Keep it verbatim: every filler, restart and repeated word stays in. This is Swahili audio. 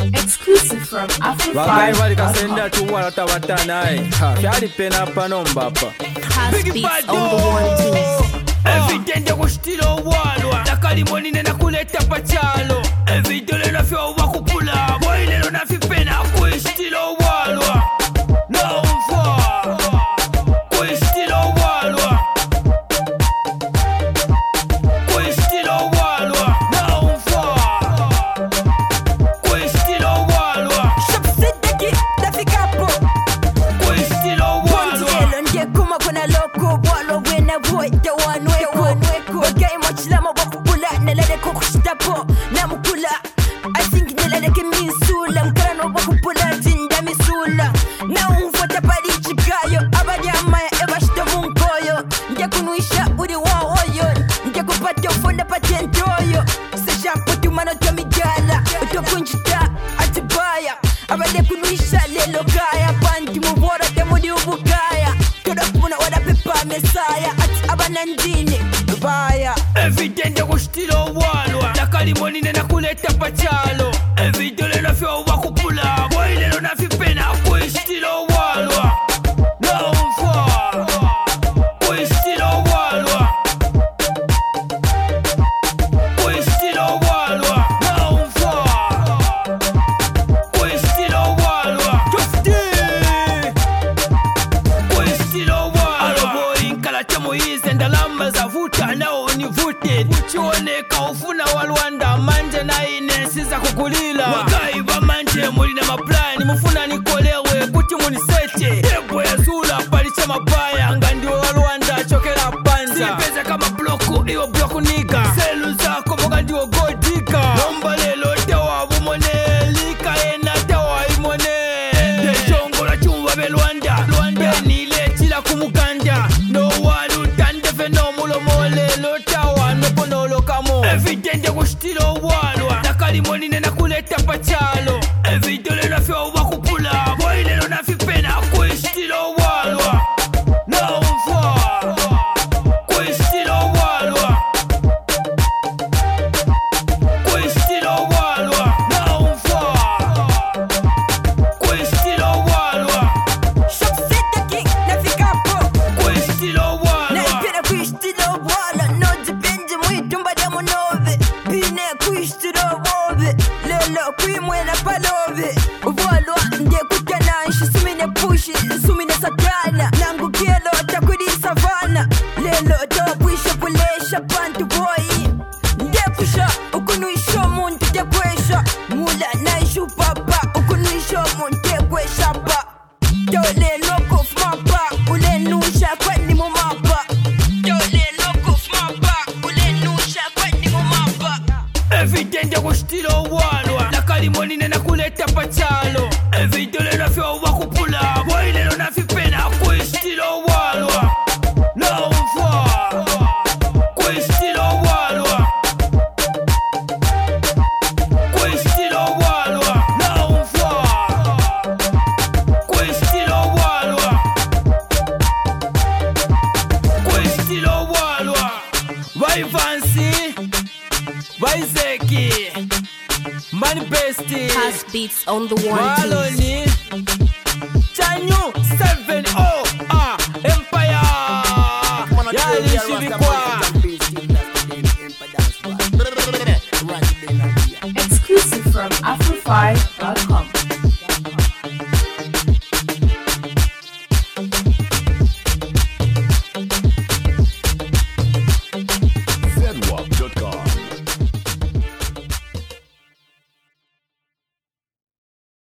Exclusive from Africa. Wagaiva kasenda tuwa tabata nae. Kyali pena panomba pa. Has beats on the one twos. Evidente kustilo walwa. Nakali moni nena kuleta pachalo. Evidole na fyo wakupula. Boile lo na fipena kustilo walwa. No mfa. Kustilo walwa. Kustilo walwa. No mfa. Kustilo walwa. Shopsideki nafikapo. Kustilo walwa. Pondielo ndiye kuma kuna loko. Walo wena wote wanweko. Wagai mochilama wakupula. Nelele kukushitapo. Namukula. I think nelele kemisula. Mkarano wakupula. Tinda misula. Na umfota pali chikayo. Abadi amaya eba shito munkoyo. Ndiye kunuisha uri waoyo. Ndiye kupate ufonda patentoyo. Sesha putu mano tomijala. Utokunjita atibaya. Abade kunuisha lelo kaya. Panti mubora temudi ubukaya. Toda kuna wada pepa mesaya. Ati abanandini baya. Evidente kustilo walwa. Nakali moni nena kuleta pachalo. Evidole na fyo wakupula. Boile lo na fipena kustilo walwa. No mfa. Kustilo walwa. Kustilo walwa. No mfa. Kustilo walwa. Tofti. Kustilo walwa. Alo boy nkala chamo hizi ndalama za vuta nao univute. Uchioneka ufuna walwanda manje na ine siza kukulila. Wagaiva manje muli na maplani mufuna nikolewe kuti muniseche. Ebo ya zula palicha mabaya ngandi walwanda chokela panza. Sipeza kama bloku iyo bloku niga. Selu zako moga ndiwo godika. Nomba lelo tawa bumone lika ena tawa imone. Deshongo la chumba belwanda. Beni lechila kumukanda. No walu tandefe no mulo mole lo tawa no ponolo kamo. Evidente kustilo walwa. Nakali moni nena kuleta pachalo. Evidole na fyo wakupula. Boile lo na fipena kustilo walwa. No mfa. Kustilo walwa. Kustilo walwa. No mfa. Kustilo walwa. Shopsideki nafikapo. Kustilo walwa. Naipenda kuishtilo wala. No dipende mwitumba damu nove. Bine kuishtilo wobe. Lelo kuimwena palove. Uvolwa ndiye kutananshi. Sumine pushi, sumine satana. Nangu kielo takudi savana. Lelo topwisha pulesha pantu boyi. Ndiye kusha ukunuisho muntu tekwesha. Mula naishu papa ukunuisho muntu tekwesha pa. Dole loko fmapa ulenusha kweni mumapa. Dole loko fmapa ulenusha kweni mumapa. Evidente kustilo walwa. Nakali moni nena kuleta pachalo. Evidole na fyo wakupula. Boile lo na fipena kustilo walwa. No mfa. Kustilo walwa. Kustilo walwa. No mfa. Kustilo walwa. Kustilo walwa. Vai Vansi. Vai Zeki. Manifesti. Has beats on the one twos. Maloni. Chanyu seven oh ah Empire. Yali shibikwa. Exclusive from Africa dot com.